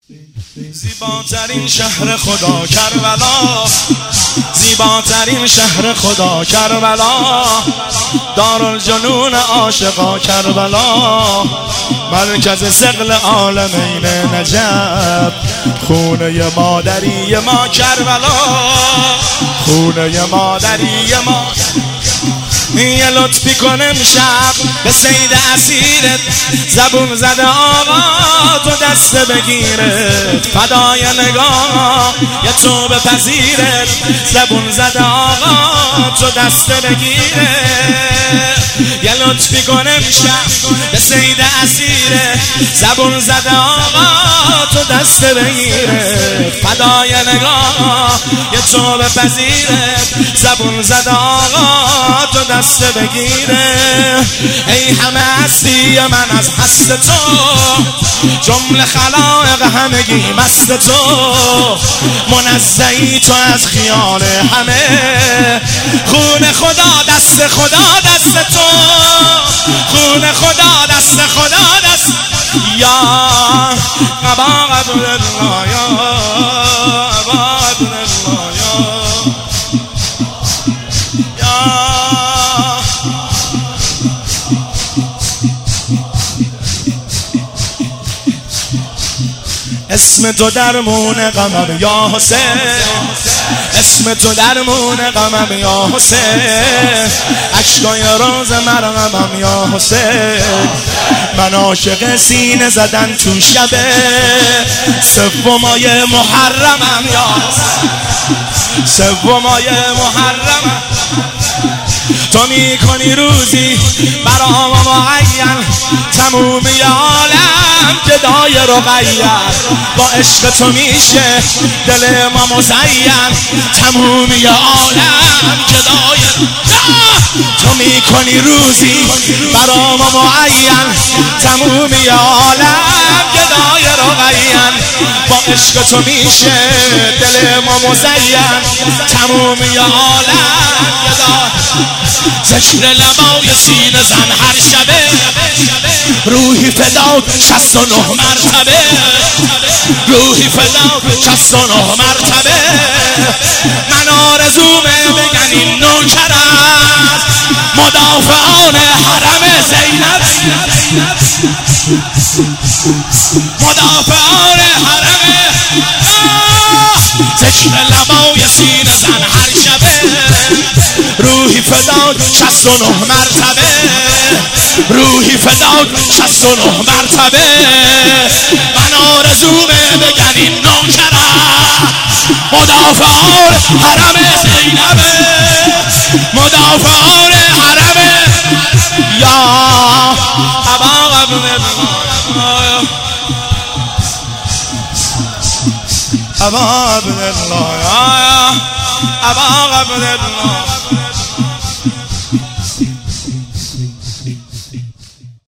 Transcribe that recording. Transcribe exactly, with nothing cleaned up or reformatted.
زیباترین شهر خدا کربلا، زیباترین شهر خدا کربلا، دارالجنون عاشقا کربلا، مرکز ثقل عالمین نجف، خونه مادری ما کربلا، خونه مادری ما. یه لطفی کن امشب به سید اسیرت، زبون زده آقا تو دست بگیرت، فدای نگاه یه تو بپذیرت، زبون زده آقا تو دست بگیرت. یه لطفی کن امشب به سید اسیرت، زبون زده آقا تو دست بگیرت، فدای نگاه یه تو بپذیرت، زبون زده آقا تو دست بگیره. ای همه هستی من از هست تو، جمله خلائق همگی مست تو، منزهی تو از خیال همه، خون خدا دست خدا دست تو، خون خدا دست خدا دست. یا قبا قبل الله، یا قبا قبل الله، یا اسم تو درمون غمم یا حسین، اسم تو درمون غمم یا حسین، اشکای روز مرغمم یا حسین، من عاشق سینه زدن تو شبه سومای محرمم یا حسین، سومای محرمم. تو میکنی روزی برام معین، تمومی عالم گدای رقیه، با عشق تو میشه دل ما مزین، تمومی عالم گدای. تو میکنی روزی برام معین، تمومی عالم گدای رقیه، با عشق تو میشه دل ما مزین، تمومی عالم گدای. ذکر لبای سینه زن هر شبه، روحی فدا شصت و نه مرتبه، روحی فدا شصت و نه مرتبه. من آرزومه بگن این نوکر است، مدافعان حرم زینب، مدافعان حرم. ذکر لبای سینه زن هر شبه، روحی فدا شصت و نه مرتبه، روحی فدا شصت و نه مرتبه. من آرزومه بگن این نوکر است، مدافعان حرم زینب، مدافعان حرم. یا ابا قبل الله، ابا قبل الله، ابا قبل الله.